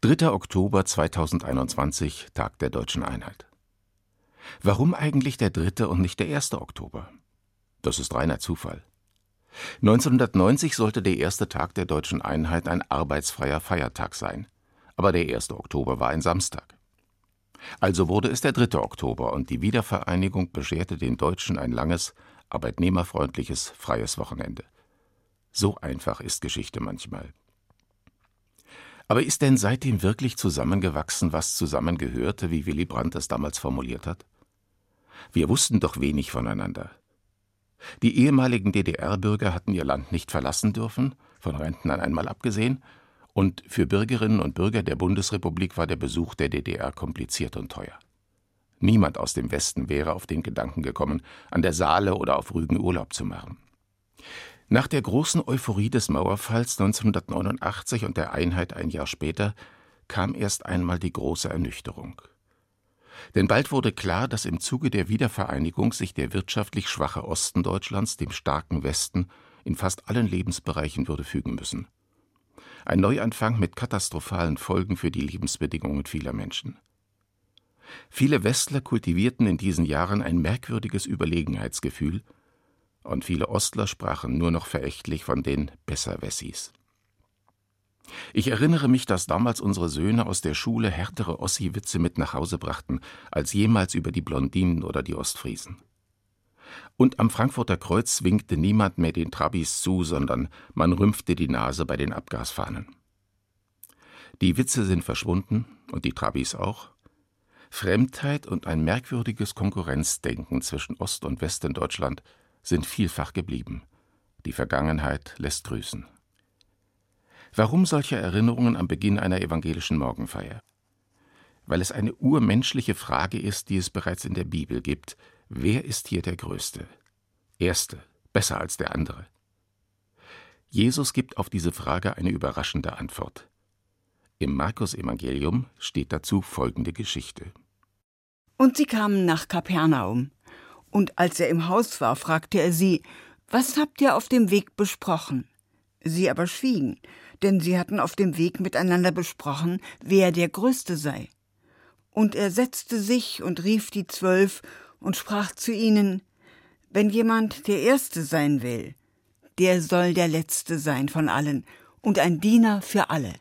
3. Oktober 2021, Tag der Deutschen Einheit. Warum eigentlich der 3. und nicht der 1. Oktober? Das ist reiner Zufall. 1990 sollte der erste Tag der Deutschen Einheit ein arbeitsfreier Feiertag sein, aber der 1. Oktober war ein Samstag. Also wurde es der 3. Oktober und die Wiedervereinigung bescherte den Deutschen ein langes, arbeitnehmerfreundliches, freies Wochenende. So einfach ist Geschichte manchmal. Aber ist denn seitdem wirklich zusammengewachsen, was zusammengehörte, wie Willy Brandt es damals formuliert hat? Wir wussten doch wenig voneinander. Die ehemaligen DDR-Bürger hatten ihr Land nicht verlassen dürfen, von Rentnern einmal abgesehen, und für Bürgerinnen und Bürger der Bundesrepublik war der Besuch der DDR kompliziert und teuer. Niemand aus dem Westen wäre auf den Gedanken gekommen, an der Saale oder auf Rügen Urlaub zu machen. Nach der großen Euphorie des Mauerfalls 1989 und der Einheit ein Jahr später kam erst einmal die große Ernüchterung. Denn bald wurde klar, dass im Zuge der Wiedervereinigung sich der wirtschaftlich schwache Osten Deutschlands dem starken Westen in fast allen Lebensbereichen würde fügen müssen. Ein Neuanfang mit katastrophalen Folgen für die Lebensbedingungen vieler Menschen. Viele Westler kultivierten in diesen Jahren ein merkwürdiges Überlegenheitsgefühl, und viele Ostler sprachen nur noch verächtlich von den Besserwessis. Ich erinnere mich, dass damals unsere Söhne aus der Schule härtere Ossi-Witze mit nach Hause brachten, als jemals über die Blondinen oder die Ostfriesen. Und am Frankfurter Kreuz winkte niemand mehr den Trabis zu, sondern man rümpfte die Nase bei den Abgasfahnen. Die Witze sind verschwunden und die Trabis auch. Fremdheit und ein merkwürdiges Konkurrenzdenken zwischen Ost und West in Deutschland sind vielfach geblieben. Die Vergangenheit lässt grüßen. Warum solche Erinnerungen am Beginn einer evangelischen Morgenfeier? Weil es eine urmenschliche Frage ist, die es bereits in der Bibel gibt. Wer ist hier der Größte? Erste, besser als der andere? Jesus gibt auf diese Frage eine überraschende Antwort. Im Markus-Evangelium steht dazu folgende Geschichte. Und sie kamen nach Kapernaum. Und als er im Haus war, fragte er sie, »Was habt ihr auf dem Weg besprochen?« Sie aber schwiegen, denn sie hatten auf dem Weg miteinander besprochen, wer der Größte sei. Und er setzte sich und rief die 12 und sprach zu ihnen, »Wenn jemand der Erste sein will, der soll der Letzte sein von allen und ein Diener für alle.«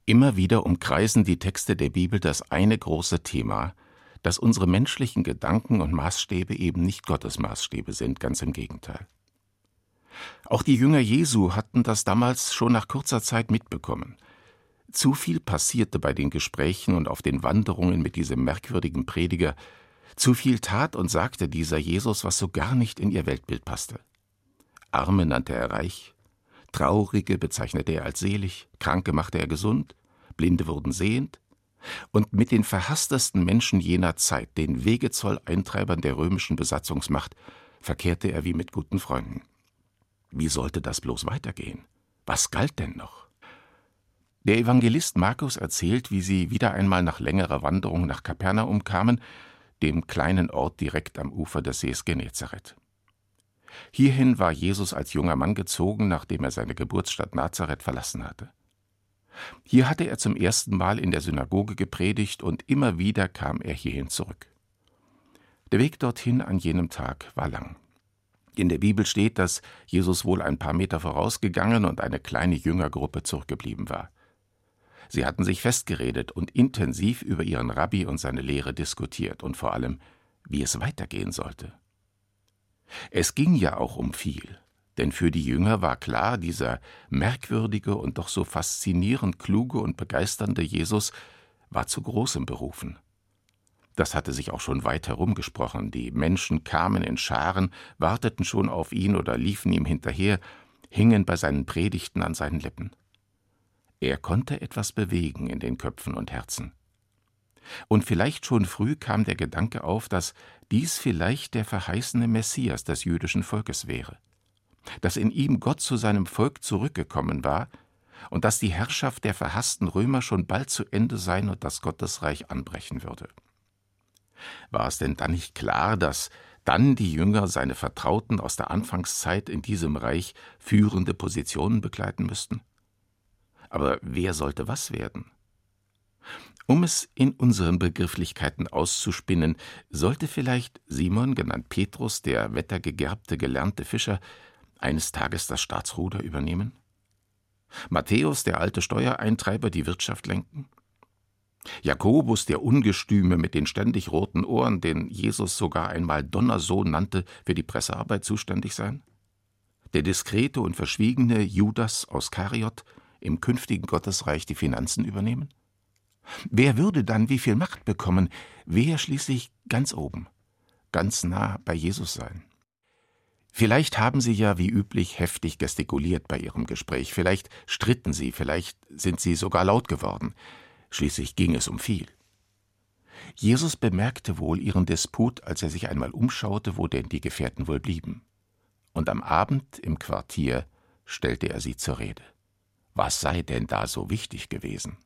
Immer wieder umkreisen die Texte der Bibel das eine große Thema, dass unsere menschlichen Gedanken und Maßstäbe eben nicht Gottes Maßstäbe sind, ganz im Gegenteil. Auch die Jünger Jesu hatten das damals schon nach kurzer Zeit mitbekommen. Zu viel passierte bei den Gesprächen und auf den Wanderungen mit diesem merkwürdigen Prediger. Zu viel tat und sagte dieser Jesus, was so gar nicht in ihr Weltbild passte. Arme nannte er reich, Traurige bezeichnete er als selig, Kranke machte er gesund, Blinde wurden sehend. Und mit den verhasstesten Menschen jener Zeit, den Wegezolleintreibern der römischen Besatzungsmacht, verkehrte er wie mit guten Freunden. Wie sollte das bloß weitergehen? Was galt denn noch? Der Evangelist Markus erzählt, wie sie wieder einmal nach längerer Wanderung nach Kapernaum kamen, dem kleinen Ort direkt am Ufer des Sees Genezareth. Hierhin war Jesus als junger Mann gezogen, nachdem er seine Geburtsstadt Nazareth verlassen hatte. Hier hatte er zum ersten Mal in der Synagoge gepredigt und immer wieder kam er hierhin zurück. Der Weg dorthin an jenem Tag war lang. In der Bibel steht, dass Jesus wohl ein paar Meter vorausgegangen und eine kleine Jüngergruppe zurückgeblieben war. Sie hatten sich festgeredet und intensiv über ihren Rabbi und seine Lehre diskutiert und vor allem, wie es weitergehen sollte. Es ging ja auch um viel, denn für die Jünger war klar, dieser merkwürdige und doch so faszinierend kluge und begeisternde Jesus war zu Großem berufen. Das hatte sich auch schon weit herumgesprochen. Die Menschen kamen in Scharen, warteten schon auf ihn oder liefen ihm hinterher, hingen bei seinen Predigten an seinen Lippen. Er konnte etwas bewegen in den Köpfen und Herzen. Und vielleicht schon früh kam der Gedanke auf, dass dies vielleicht der verheißene Messias des jüdischen Volkes wäre, dass in ihm Gott zu seinem Volk zurückgekommen war und dass die Herrschaft der verhassten Römer schon bald zu Ende sein und das Gottesreich anbrechen würde. War es denn dann nicht klar, dass dann die Jünger seine Vertrauten aus der Anfangszeit in diesem Reich führende Positionen begleiten müssten? Aber wer sollte was werden? Um es in unseren Begrifflichkeiten auszuspinnen, sollte vielleicht Simon, genannt Petrus, der wettergegerbte, gelernte Fischer, eines Tages das Staatsruder übernehmen? Matthäus, der alte Steuereintreiber, die Wirtschaft lenken? Jakobus, der Ungestüme mit den ständig roten Ohren, den Jesus sogar einmal Donnersohn nannte, für die Pressearbeit zuständig sein? Der diskrete und verschwiegene Judas aus Kariot im künftigen Gottesreich die Finanzen übernehmen? Wer würde dann wie viel Macht bekommen? Wer schließlich ganz oben, ganz nah bei Jesus sein? Vielleicht haben sie ja wie üblich heftig gestikuliert bei ihrem Gespräch, vielleicht stritten sie, vielleicht sind sie sogar laut geworden. Schließlich ging es um viel. Jesus bemerkte wohl ihren Disput, als er sich einmal umschaute, wo denn die Gefährten wohl blieben. Und am Abend im Quartier stellte er sie zur Rede. Was sei denn da so wichtig gewesen?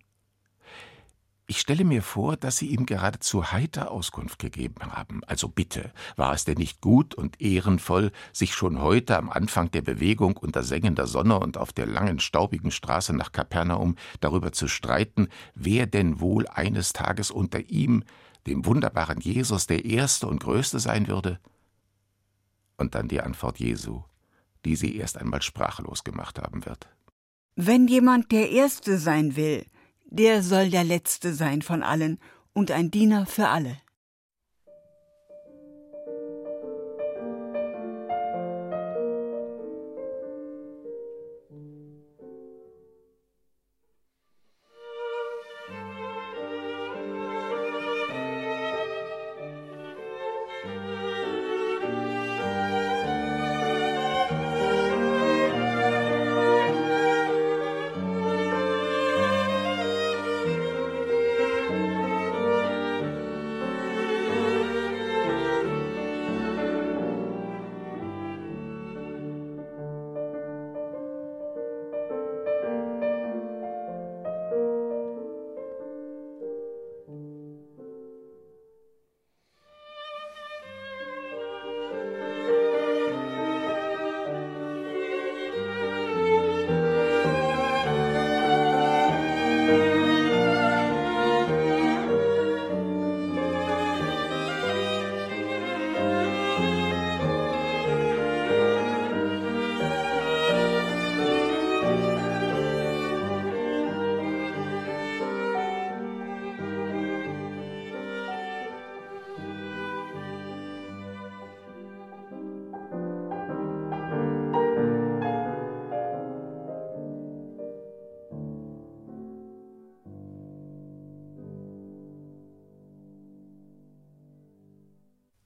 Ich stelle mir vor, dass sie ihm geradezu heiter Auskunft gegeben haben. Also bitte, war es denn nicht gut und ehrenvoll, sich schon heute am Anfang der Bewegung unter sengender Sonne und auf der langen, staubigen Straße nach Kapernaum darüber zu streiten, wer denn wohl eines Tages unter ihm, dem wunderbaren Jesus, der Erste und Größte sein würde? Und dann die Antwort Jesu, die sie erst einmal sprachlos gemacht haben wird. Wenn jemand der Erste sein will, der soll der Letzte sein von allen und ein Diener für alle.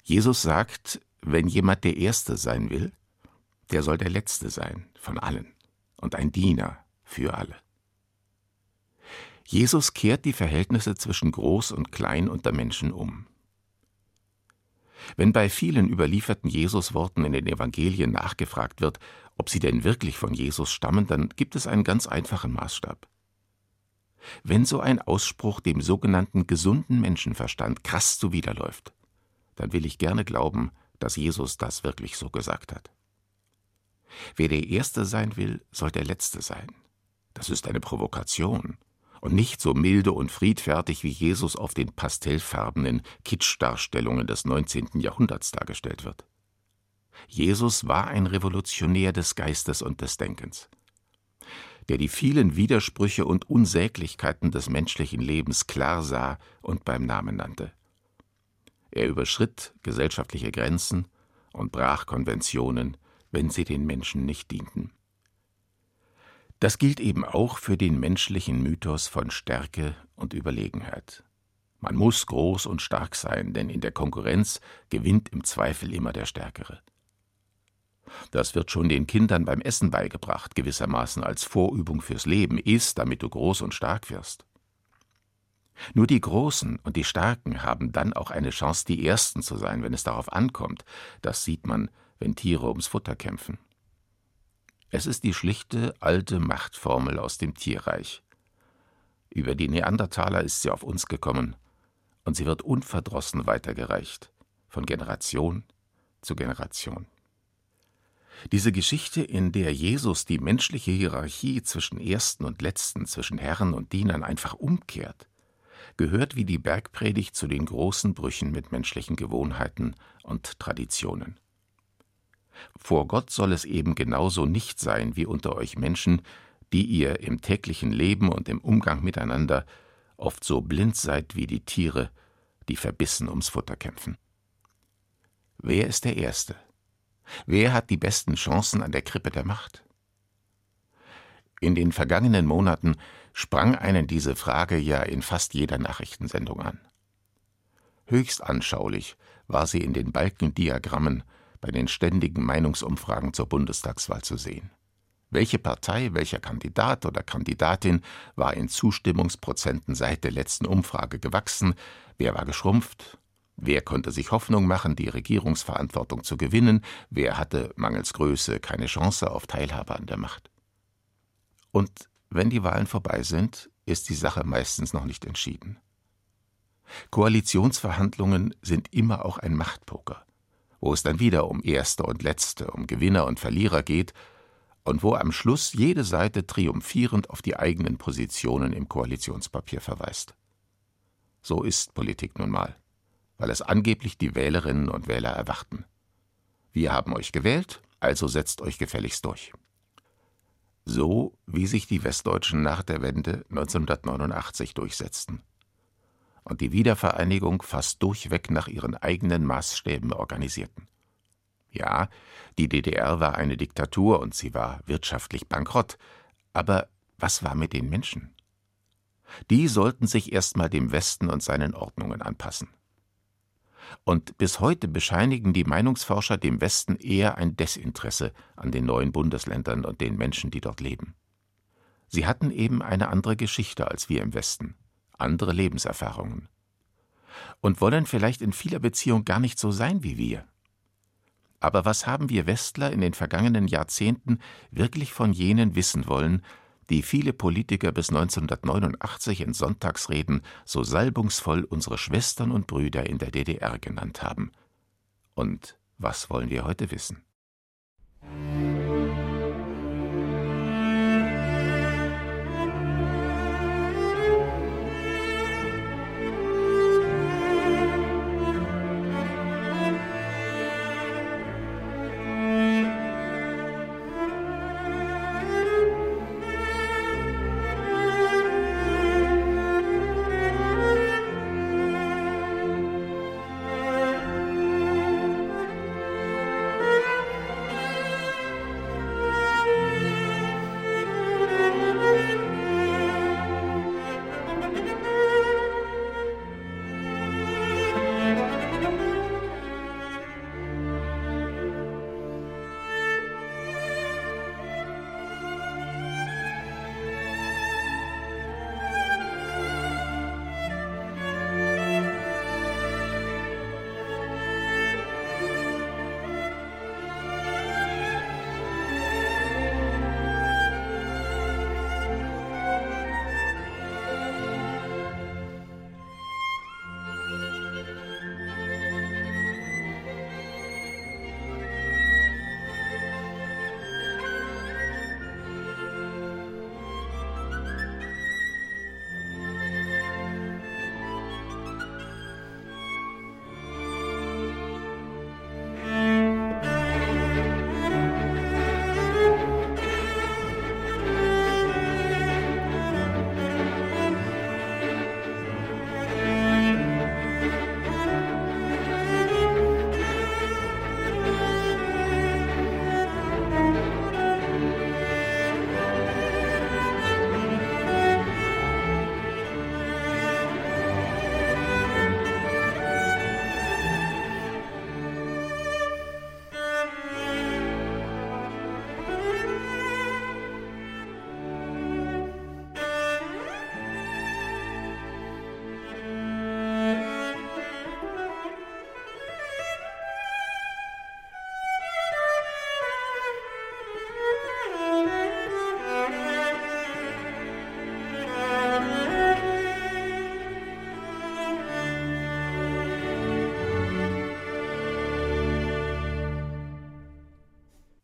Jesus sagt, wenn jemand der Erste sein will, der soll der Letzte sein von allen und ein Diener für alle. Jesus kehrt die Verhältnisse zwischen Groß und Klein unter Menschen um. Wenn bei vielen überlieferten Jesusworten in den Evangelien nachgefragt wird, ob sie denn wirklich von Jesus stammen, dann gibt es einen ganz einfachen Maßstab. Wenn so ein Ausspruch dem sogenannten gesunden Menschenverstand krass zuwiderläuft, dann will ich gerne glauben, dass Jesus das wirklich so gesagt hat. Wer der Erste sein will, soll der Letzte sein. Das ist eine Provokation und nicht so milde und friedfertig, wie Jesus auf den pastellfarbenen Kitschdarstellungen des 19. Jahrhunderts dargestellt wird. Jesus war ein Revolutionär des Geistes und des Denkens, der die vielen Widersprüche und Unsäglichkeiten des menschlichen Lebens klar sah und beim Namen nannte. Er überschritt gesellschaftliche Grenzen und brach Konventionen, wenn sie den Menschen nicht dienten. Das gilt eben auch für den menschlichen Mythos von Stärke und Überlegenheit. Man muss groß und stark sein, denn in der Konkurrenz gewinnt im Zweifel immer der Stärkere. Das wird schon den Kindern beim Essen beigebracht, gewissermaßen als Vorübung fürs Leben. Iss, damit du groß und stark wirst. Nur die Großen und die Starken haben dann auch eine Chance, die Ersten zu sein, wenn es darauf ankommt. Das sieht man, wenn Tiere ums Futter kämpfen. Es ist die schlichte, alte Machtformel aus dem Tierreich. Über die Neandertaler ist sie auf uns gekommen, und sie wird unverdrossen weitergereicht, von Generation zu Generation. Diese Geschichte, in der Jesus die menschliche Hierarchie zwischen Ersten und Letzten, zwischen Herren und Dienern einfach umkehrt, gehört wie die Bergpredigt zu den großen Brüchen mit menschlichen Gewohnheiten und Traditionen. Vor Gott soll es eben genauso nicht sein wie unter euch Menschen, die ihr im täglichen Leben und im Umgang miteinander oft so blind seid wie die Tiere, die verbissen ums Futter kämpfen. Wer ist der Erste? Wer hat die besten Chancen an der Krippe der Macht? In den vergangenen Monaten sprang einen diese Frage ja in fast jeder Nachrichtensendung an. Höchst anschaulich war sie in den Balkendiagrammen bei den ständigen Meinungsumfragen zur Bundestagswahl zu sehen. Welche Partei, welcher Kandidat oder Kandidatin war in Zustimmungsprozenten seit der letzten Umfrage gewachsen, wer war geschrumpft, wer konnte sich Hoffnung machen, die Regierungsverantwortung zu gewinnen, wer hatte mangels Größe keine Chance auf Teilhabe an der Macht. Und wenn die Wahlen vorbei sind, ist die Sache meistens noch nicht entschieden. Koalitionsverhandlungen sind immer auch ein Machtpoker, wo es dann wieder um Erste und Letzte, um Gewinner und Verlierer geht und wo am Schluss jede Seite triumphierend auf die eigenen Positionen im Koalitionspapier verweist. So ist Politik nun mal, weil es angeblich die Wählerinnen und Wähler erwarten. Wir haben euch gewählt, also setzt euch gefälligst durch. So wie sich die Westdeutschen nach der Wende 1989 durchsetzten und die Wiedervereinigung fast durchweg nach ihren eigenen Maßstäben organisierten. Ja, die DDR war eine Diktatur und sie war wirtschaftlich bankrott, aber was war mit den Menschen? Die sollten sich erstmal dem Westen und seinen Ordnungen anpassen. Und bis heute bescheinigen die Meinungsforscher dem Westen eher ein Desinteresse an den neuen Bundesländern und den Menschen, die dort leben. Sie hatten eben eine andere Geschichte als wir im Westen, andere Lebenserfahrungen und wollen vielleicht in vieler Beziehung gar nicht so sein wie wir. Aber was haben wir Westler in den vergangenen Jahrzehnten wirklich von jenen wissen wollen, die viele Politiker bis 1989 in Sonntagsreden so salbungsvoll unsere Schwestern und Brüder in der DDR genannt haben? Und was wollen wir heute wissen?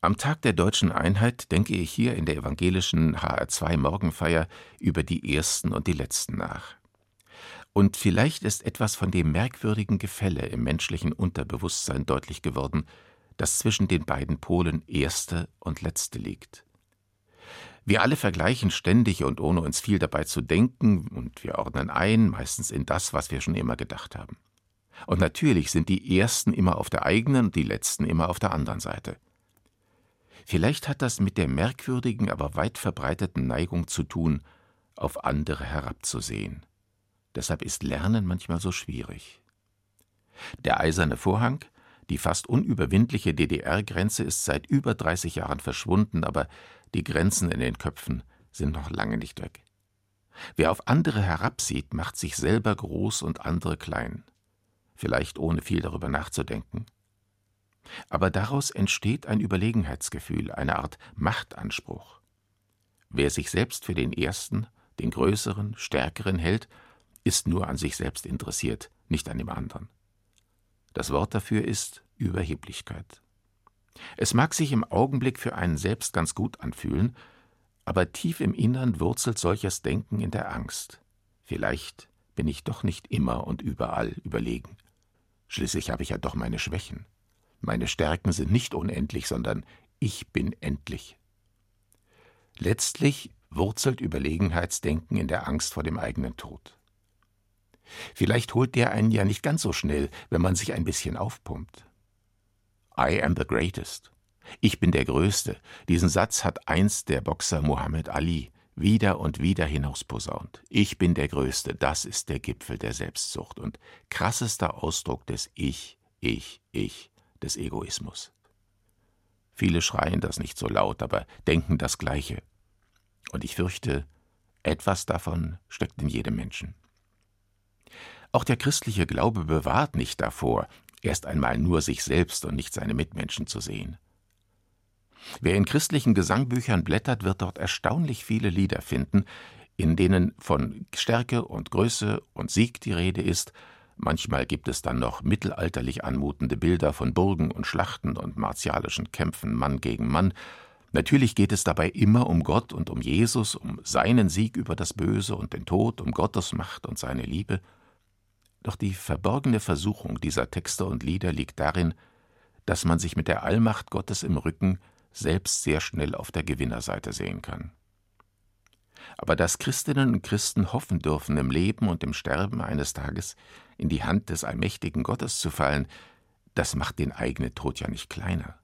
Am Tag der Deutschen Einheit denke ich hier in der evangelischen HR2 Morgenfeier über die Ersten und die Letzten nach. Und vielleicht ist etwas von dem merkwürdigen Gefälle im menschlichen Unterbewusstsein deutlich geworden, das zwischen den beiden Polen Erste und Letzte liegt. Wir alle vergleichen ständig und ohne uns viel dabei zu denken, und wir ordnen ein, meistens in das, was wir schon immer gedacht haben. Und natürlich sind die Ersten immer auf der eigenen und die Letzten immer auf der anderen Seite. Vielleicht hat das mit der merkwürdigen, aber weit verbreiteten Neigung zu tun, auf andere herabzusehen. Deshalb ist Lernen manchmal so schwierig. Der eiserne Vorhang, die fast unüberwindliche DDR-Grenze, ist seit über 30 Jahren verschwunden, aber die Grenzen in den Köpfen sind noch lange nicht weg. Wer auf andere herabsieht, macht sich selber groß und andere klein. Vielleicht ohne viel darüber nachzudenken. Aber daraus entsteht ein Überlegenheitsgefühl, eine Art Machtanspruch. Wer sich selbst für den Ersten, den Größeren, Stärkeren hält, ist nur an sich selbst interessiert, nicht an dem anderen. Das Wort dafür ist Überheblichkeit. Es mag sich im Augenblick für einen selbst ganz gut anfühlen, aber tief im Innern wurzelt solches Denken in der Angst. Vielleicht bin ich doch nicht immer und überall überlegen. Schließlich habe ich ja doch meine Schwächen. Meine Stärken sind nicht unendlich, sondern ich bin endlich. Letztlich wurzelt Überlegenheitsdenken in der Angst vor dem eigenen Tod. Vielleicht holt der einen ja nicht ganz so schnell, wenn man sich ein bisschen aufpumpt. I am the greatest. Ich bin der Größte. Diesen Satz hat einst der Boxer Muhammad Ali wieder und wieder hinausposaunt. Ich bin der Größte, das ist der Gipfel der Selbstsucht und krassester Ausdruck des Ich, des Egoismus. Viele schreien das nicht so laut, aber denken das Gleiche. Und ich fürchte, etwas davon steckt in jedem Menschen. Auch der christliche Glaube bewahrt nicht davor, erst einmal nur sich selbst und nicht seine Mitmenschen zu sehen. Wer in christlichen Gesangbüchern blättert, wird dort erstaunlich viele Lieder finden, in denen von Stärke und Größe und Sieg die Rede ist. Manchmal gibt es dann noch mittelalterlich anmutende Bilder von Burgen und Schlachten und martialischen Kämpfen Mann gegen Mann. Natürlich geht es dabei immer um Gott und um Jesus, um seinen Sieg über das Böse und den Tod, um Gottes Macht und seine Liebe. Doch die verborgene Versuchung dieser Texte und Lieder liegt darin, dass man sich mit der Allmacht Gottes im Rücken selbst sehr schnell auf der Gewinnerseite sehen kann. Aber dass Christinnen und Christen hoffen dürfen, im Leben und im Sterben eines Tages in die Hand des allmächtigen Gottes zu fallen, das macht den eigenen Tod ja nicht kleiner.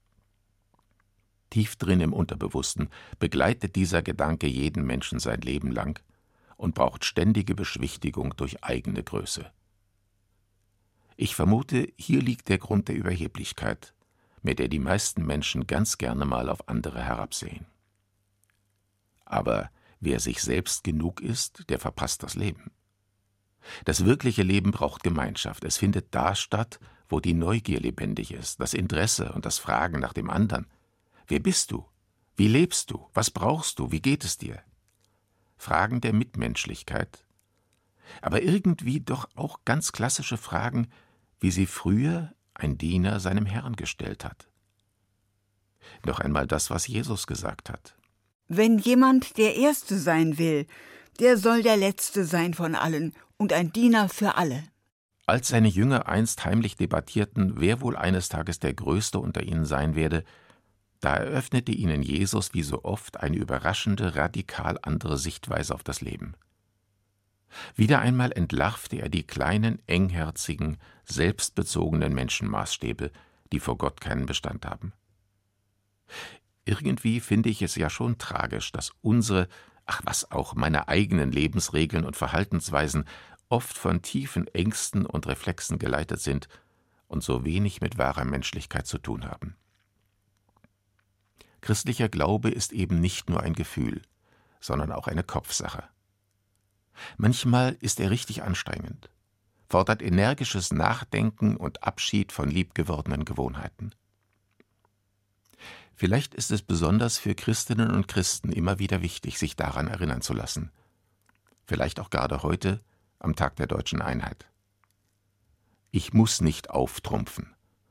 Tief drin im Unterbewussten begleitet dieser Gedanke jeden Menschen sein Leben lang und braucht ständige Beschwichtigung durch eigene Größe. Ich vermute, hier liegt der Grund der Überheblichkeit, mit der die meisten Menschen ganz gerne mal auf andere herabsehen. Aber wer sich selbst genug ist, der verpasst das Leben. Das wirkliche Leben braucht Gemeinschaft. Es findet da statt, wo die Neugier lebendig ist, das Interesse und das Fragen nach dem anderen. Wer bist du? Wie lebst du? Was brauchst du? Wie geht es dir? Fragen der Mitmenschlichkeit. Aber irgendwie doch auch ganz klassische Fragen, wie sie früher ein Diener seinem Herrn gestellt hat. Noch einmal das, was Jesus gesagt hat. Wenn jemand der Erste sein will, der soll der Letzte sein von allen und ein Diener für alle. Als seine Jünger einst heimlich debattierten, wer wohl eines Tages der Größte unter ihnen sein werde, da eröffnete ihnen Jesus wie so oft eine überraschende, radikal andere Sichtweise auf das Leben. Wieder einmal entlarvte er die kleinen, engherzigen, selbstbezogenen Menschenmaßstäbe, die vor Gott keinen Bestand haben. Irgendwie finde ich es ja schon tragisch, dass unsere, meine eigenen Lebensregeln und Verhaltensweisen oft von tiefen Ängsten und Reflexen geleitet sind und so wenig mit wahrer Menschlichkeit zu tun haben. Christlicher Glaube ist eben nicht nur ein Gefühl, sondern auch eine Kopfsache. Manchmal ist er richtig anstrengend, fordert energisches Nachdenken und Abschied von liebgewordenen Gewohnheiten. Vielleicht ist es besonders für Christinnen und Christen immer wieder wichtig, sich daran erinnern zu lassen. Vielleicht auch gerade heute, am Tag der Deutschen Einheit. Ich muss nicht auftrumpfen,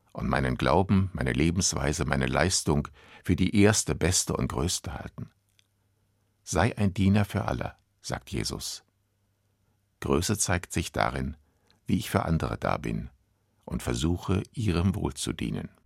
und meinen Glauben, meine Lebensweise, meine Leistung für die erste, beste und größte halten. Sei ein Diener für alle, sagt Jesus. Größe zeigt sich darin, wie ich für andere da bin und versuche, ihrem Wohl zu dienen.